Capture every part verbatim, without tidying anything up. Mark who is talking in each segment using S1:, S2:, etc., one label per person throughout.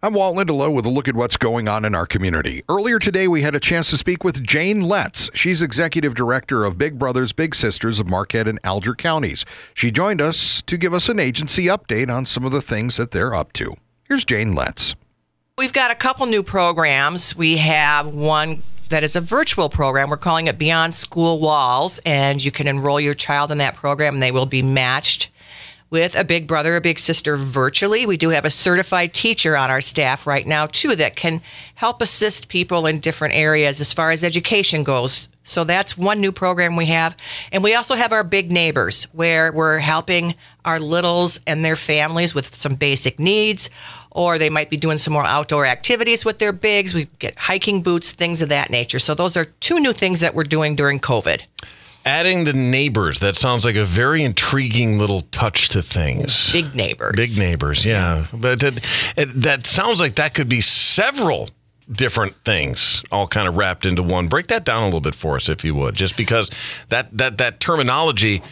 S1: I'm Walt Lindelow with a look at what's going on in our community. Earlier today, we had a chance to speak with Jane Letts. She's Executive Director of Big Brothers Big Sisters of Marquette and Alger counties. She joined us to give us an agency update on some of the things that they're up to. Here's Jane Letts.
S2: We've got a couple new programs. We have one that is a virtual program. We're calling it Beyond School Walls, and you can enroll your child in that program, and they will be matched with a big brother or big sister virtually. We do have a certified teacher on our staff right now, too, that can help assist people in different areas as far as education goes. So that's one new program we have. And we also have our Big Neighbors, where we're helping our littles and their families with some basic needs, or they might be doing some more outdoor activities with their bigs. We get hiking boots, things of that nature. So those are two new things that we're doing during COVID.
S3: Adding the neighbors, that sounds like a very intriguing little touch to things.
S2: Big Neighbors.
S3: Big Neighbors, yeah. But it, it, that sounds like that could be several different things all kind of wrapped into one. Break that down a little bit for us, if you would, just because that, that, that terminology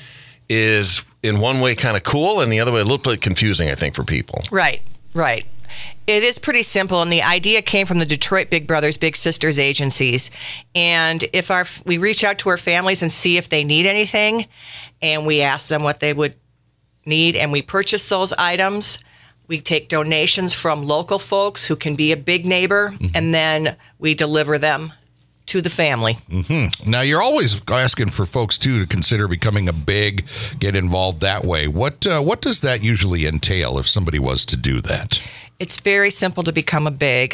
S3: is in one way kind of cool and the other way a little bit confusing, I think, for people.
S2: Right, right. It is pretty simple, and the idea came from the Detroit Big Brothers Big Sisters agencies. And if our we reach out to our families and see if they need anything, and we ask them what they would need, and we purchase those items. We take donations from local folks who can be a big neighbor, mm-hmm. and then we deliver them to the family.
S1: Mm-hmm. Now, you're always asking for folks, too, to consider becoming a big, get involved that way. What uh, what does that usually entail if somebody was to do that?
S2: It's very simple to become a big,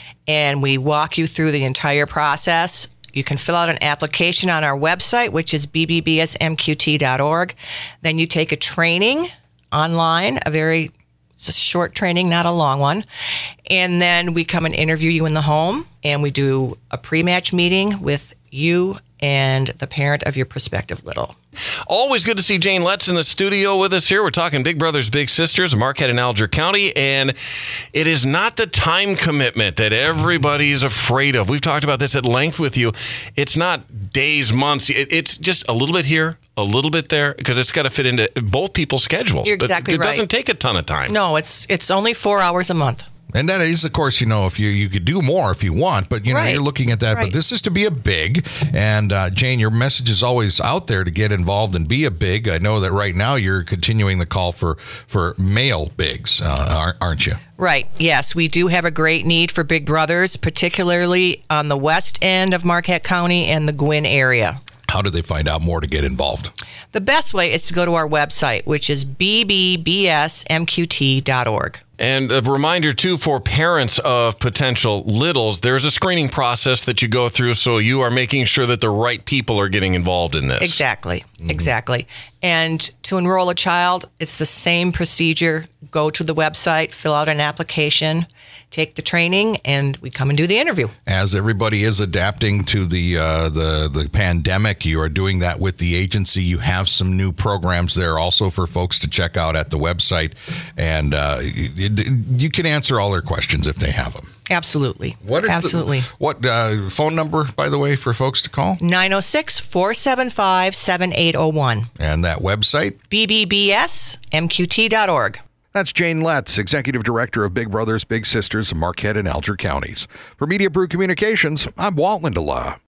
S2: and we walk you through the entire process. You can fill out an application on our website, which is b b b s m q t dot org. Then you take a training online, a very it's a short training, not a long one. And then we come and interview you in the home, and we do a pre-match meeting with you and the parent of your prospective little.
S3: Always good to see Jane Letts in the studio with us here. We're talking Big Brothers Big Sisters, Marquette and Alger County, and it is not the time commitment that everybody's afraid of. We've talked about this at length with you. It's not days, months. It's just a little bit here, a little bit there, because it's got to fit into both people's schedules.
S2: You're exactly
S3: right. It
S2: right.
S3: doesn't take a ton of time.
S2: No, it's it's only four hours a month.
S1: And that is, of course, you know, if you you could do more if you want, but, you know,
S2: right.
S1: you're looking at that.
S2: Right.
S1: But this is to be a big. And, uh, Jane, your message is always out there to get involved and be a big. I know that right now you're continuing the call for, for male bigs, uh, aren't you?
S2: Right. Yes, we do have a great need for big brothers, particularly on the west end of Marquette County and the Gwinn area.
S1: How do they find out more to get involved?
S2: The best way is to go to our website, which is b b b s m q t dot org.
S3: And a reminder, too, for parents of potential littles, there's a screening process that you go through, so you are making sure that the right people are getting involved in this.
S2: Exactly. Mm-hmm. Exactly. And to enroll a child, it's the same procedure. Go to the website, fill out an application, take the training, and we come and do the interview. As
S1: everybody is adapting to the uh, the the pandemic, you are doing that with the agency. You have some new programs there also for folks to check out at the website, and uh, you, you can answer all their questions if they have them.
S2: Absolutely.
S1: What is
S2: Absolutely.
S1: The, what uh, phone number, by the way, for folks to call?
S2: nine oh six, four seven five, seven eight oh one.
S1: And that website?
S2: b b b s m q t dot org.
S1: That's Jane Letts, Executive Director of Big Brothers Big Sisters of Marquette and Alger counties. For Media Brew Communications, I'm Walt Lindelow.